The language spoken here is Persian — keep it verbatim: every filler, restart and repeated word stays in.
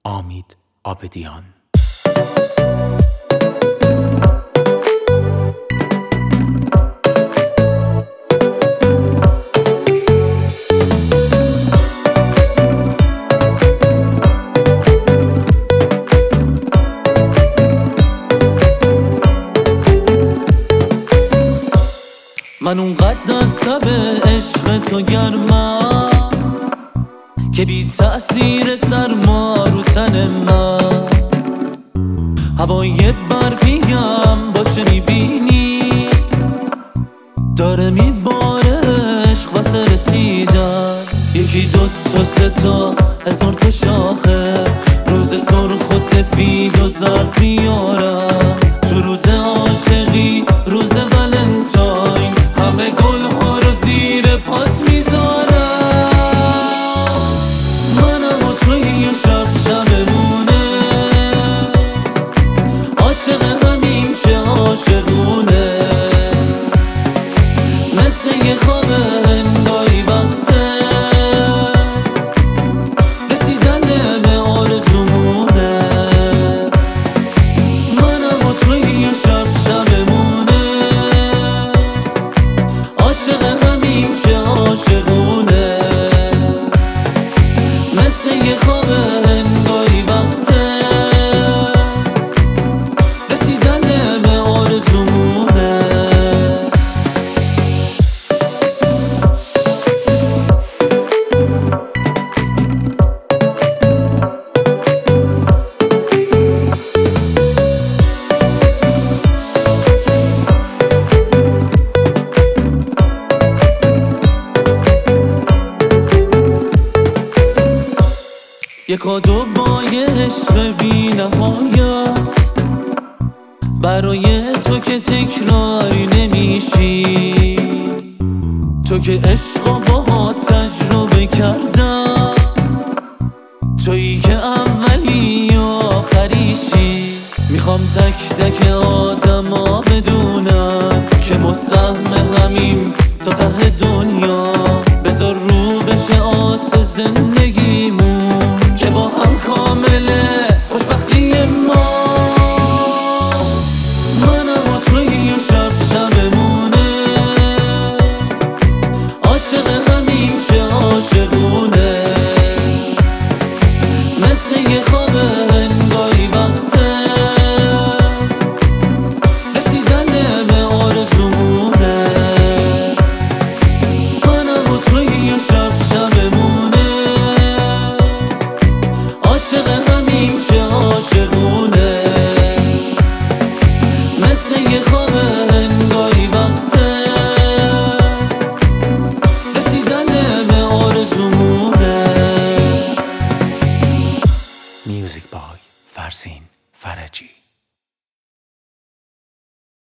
امید عابدیان. من اونقدر از تب عشق تو گرمم که بی تأثیر سرما رو تن من هوای برفیم باشه میبینی داره میباره عشق واسه رسیدن. یکی دو تا سه تا هزار تا شاخه روز سرخ و سفید و زرد میارم تو روز عاشقی روز ولنتاین همه گل ها رو زیر پات میذارم. منم و توی شب شبمونه عاشق همیم که عاشقونه مثل یه خواب هنگایی وقته رسیدن به آرزومونه. منم و توی شب شبمونه عاشق همیم که عاشقونه مثل یه خواب هنگایی وقته رسیدن به آرزومونه. یک کادو با یه عشق بی نهایت برای تو که تکراری نمیشی، تو که عشقا باها تجربه کردم، تویی که اولی و آخریشی. میخوام تک تک آدم ها بدونم که مسهم همیم تا ته دنیا. بذار رو بشه آس زندگیمون که با هم کامله خوشبختی ما. منم و توی شب شبمونه عاشق همیم که عاشقونه مثل یه خواب هنگایی وقته رسیدن به آرزومونه. منم و توی شب شبمونه عاشق همیم که عاشقونه مثل یه خواب هنگایی وقته رسیدن به آرزومونه. میوزیک بای فرزین فرجی.